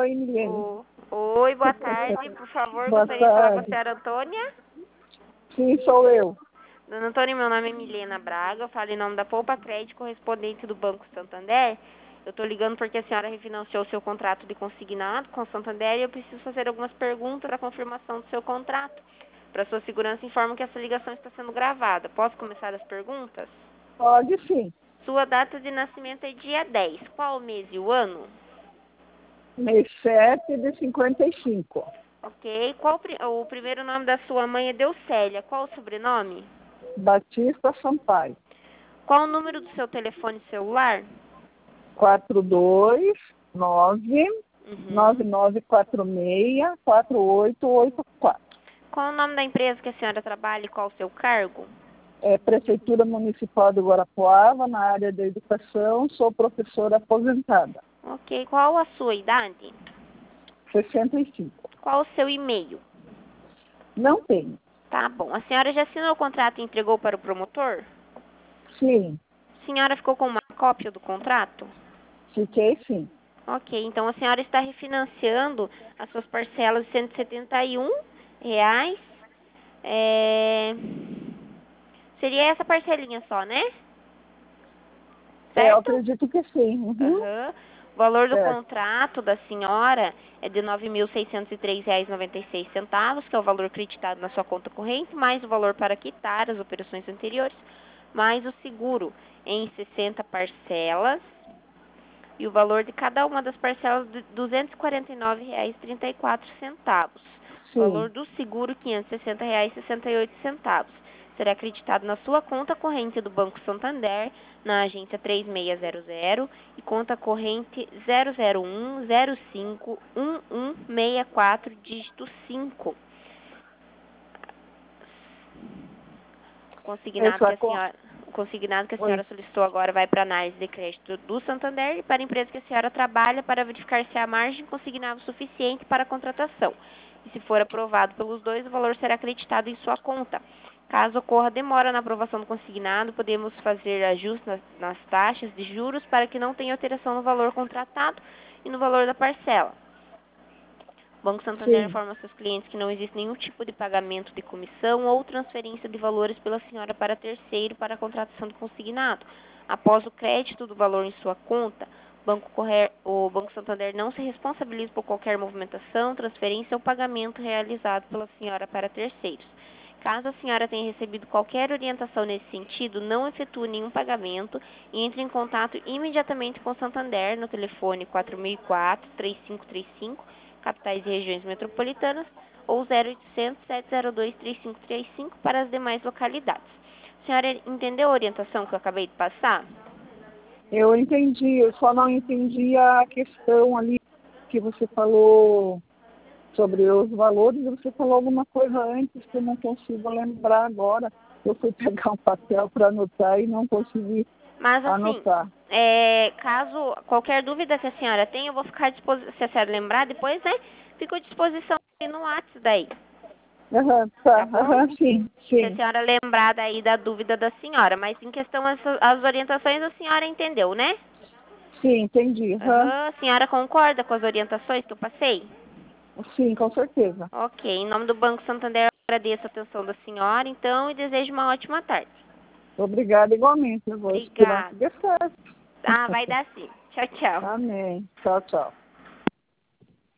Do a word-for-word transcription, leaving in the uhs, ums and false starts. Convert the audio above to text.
Oi, Milene. O- Oi, boa tarde. Por favor, Boa gostaria de falar com a tarde. senhora Antônia. Sim, sou eu. Dona Antônia, meu nome é Milena Braga. Eu falo em nome da Poupa Crédito, correspondente do Banco Santander. Eu estou ligando porque a senhora refinanciou o seu contrato de consignado com o Santander e eu preciso fazer algumas perguntas para confirmação do seu contrato. Para sua segurança, informo que essa ligação está sendo gravada. Posso começar as perguntas? Pode sim. Sua data de nascimento é dia dez. Qual o mês e o ano? Mês sete de cinquenta e cinco. Ok. Qual pri- o primeiro nome da sua mãe é Deucélia. Qual o sobrenome? Batista Sampaio. Qual o número do seu telefone celular? quatro dois nove Uhum. nove nove quatro seis quatro oito oito quatro. Qual o nome da empresa que a senhora trabalha e qual o seu cargo? É Prefeitura Municipal de Guarapuava, na área da educação. Sou professora aposentada. Ok. Qual a sua idade? sessenta e cinco. Qual o seu e-mail? Não tenho. Tá bom. A senhora já assinou o contrato e entregou para o promotor? Sim, A senhora ficou com uma cópia do contrato? fiquei sim. Ok. Então a senhora está refinanciando as suas parcelas de cento e setenta e um reais. É... Seria essa parcelinha só, né? É, eu Certo? acredito que sim. Uhum. Aham. O valor do Certo. contrato da senhora é de nove mil seiscentos e três reais e noventa e seis centavos, que é o valor creditado na sua conta corrente, mais o valor para quitar as operações anteriores, mais o seguro em sessenta parcelas, e o valor de cada uma das parcelas de duzentos e quarenta e nove reais e trinta e quatro centavos. O valor Sim. do seguro quinhentos e sessenta reais e sessenta e oito centavos. Será acreditado na sua conta corrente do Banco Santander, na agência três seis zero zero e conta corrente zero zero um zero cinco um um seis quatro, dígito cinco. Consignado que Essa a con... senhora, o consignado que a Oi. senhora solicitou agora vai para análise de crédito do Santander e para a empresa que a senhora trabalha para verificar se há margem consignável suficiente para a contratação. E se for aprovado pelos dois, o valor será acreditado em sua conta. Caso ocorra demora na aprovação do consignado, podemos fazer ajustes nas, nas taxas de juros para que não tenha alteração no valor contratado e no valor da parcela. O Banco Santander Sim. informa seus clientes que não existe nenhum tipo de pagamento de comissão ou transferência de valores pela senhora para terceiro para a contratação do consignado. Após o crédito do valor em sua conta, o Banco, Correr, o Banco Santander não se responsabiliza por qualquer movimentação, transferência ou pagamento realizado pela senhora para terceiros. Caso a senhora tenha recebido qualquer orientação nesse sentido, não efetue nenhum pagamento e entre em contato imediatamente com o Santander no telefone quatro mil e quatro, três cinco três cinco, capitais e regiões metropolitanas, ou zero oitocentos, sete zero dois, três cinco três cinco para as demais localidades. A senhora entendeu a orientação que eu acabei de passar? Eu entendi, eu só não entendi a questão ali que você falou sobre os valores. Você falou alguma coisa antes que eu não consigo lembrar agora. Eu fui pegar um papel para anotar e não consegui Mas assim, anotar. é, caso qualquer dúvida que a senhora tenha, eu vou ficar à disposição, se a senhora lembrar depois, né? Fico à disposição aí no WhatsApp daí, Aham, tá, tá bom? aham, sim, Se a sim, senhora lembrar daí da dúvida da senhora, mas em questão as, as orientações a senhora entendeu, né? sim, entendi. Aham, Aham, a senhora concorda com as orientações que eu passei? sim, com certeza. Ok, em nome do Banco Santander, eu agradeço a atenção da senhora, então, e desejo uma ótima tarde. Obrigada igualmente. Eu vou esperar que Obrigada. dê certo. Ah, vai dar sim. Tchau, tchau. Amém. Tchau, tchau.